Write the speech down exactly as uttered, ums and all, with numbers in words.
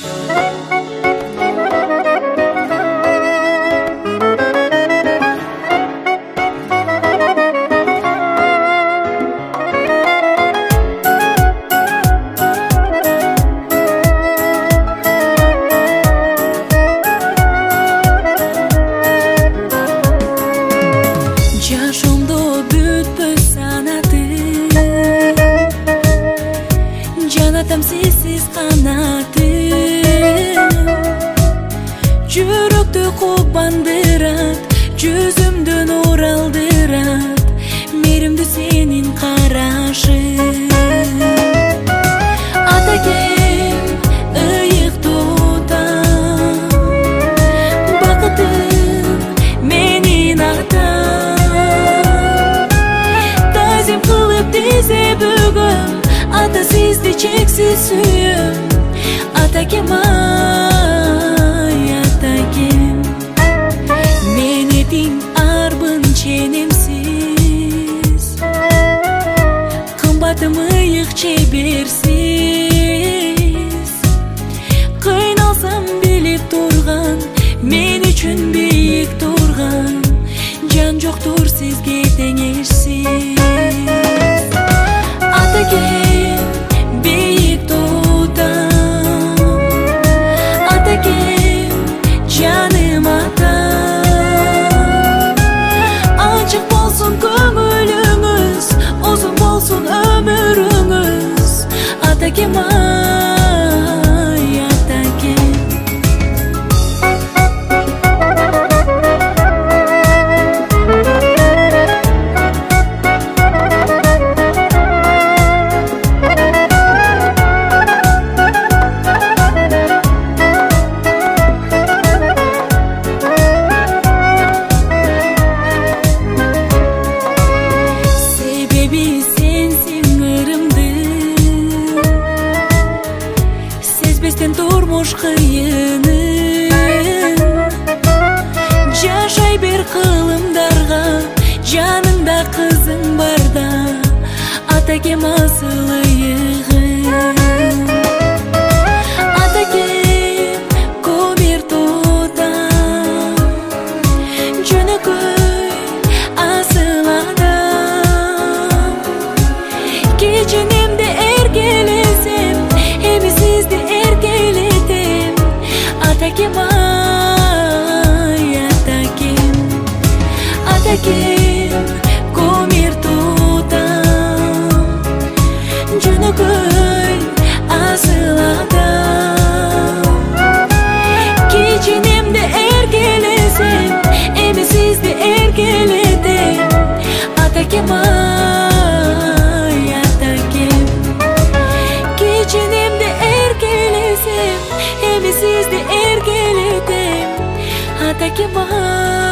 Жашоомдо бүтпөс санаты, жанатам сизсиз канаты, жүрөктү кубандырат, жүзүмдү нур алдырат, мээримдүү сенин карашың. Атакем ыйык тутам, бакытым менин атам, тазим кылып тизе бүгүм, ата сизди чексиз сүйөм. Атакем ай, атакем, менетиң арбын ченемсиз, кымбатым ыйык чеберсиз. Кыйналсам билип турган, мен үчүн бийик турган, жан жоктур сизге теңешсиз. Атакем бийик тутам, атакем жаным атам, ачык болсун көңүлүңүз, узун болсун өмүрүңүз. Атакем ай, атакем. Себеби сенсиң ырымды, сезбестен турмуш кыйынын. Жашай бер кылымдарга, жаныңда кызың барда, атакем асыл ыйыгым. Атакем комир тутам, жөнөкөй асыл адам. Кеченемде эркелесем, эми сизди эркелетем. Атакем ай, атакем, атакем комир тутам, жөнөкөй асыл адам. Кеченемде эркелесем, эми сизди эркелетем. Атакем ай, атакем, кеченемде эркелесем, эми сизди эркелетем. Атакем ай.